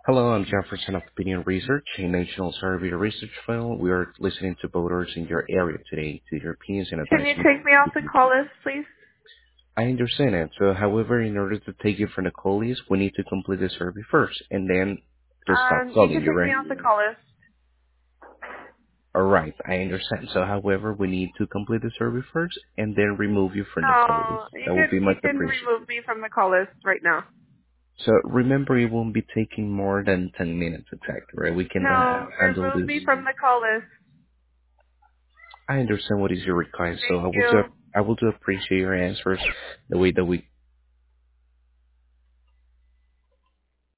Hello, I'm Jefferson of Opinion Research, a national survey research firm. We are listening to voters in your area today to your opinions and Can advice you on take me off the the. call list, please? I understand it. So, however, in order to take you from the call list, we need to complete the survey first, and then to stop You calling can you, take me right? off the call list. All right, I understand. So, however, we need to complete the survey first, and then remove you from the call list. No, That will be you much can appreciated. remove me from the call list right now. So, remember, it won't be taking more than 10 minutes exactly, right? We can No, handle remove this. me from the call list. I understand what is your request, so Thank you. I will do appreciate your answers the way that we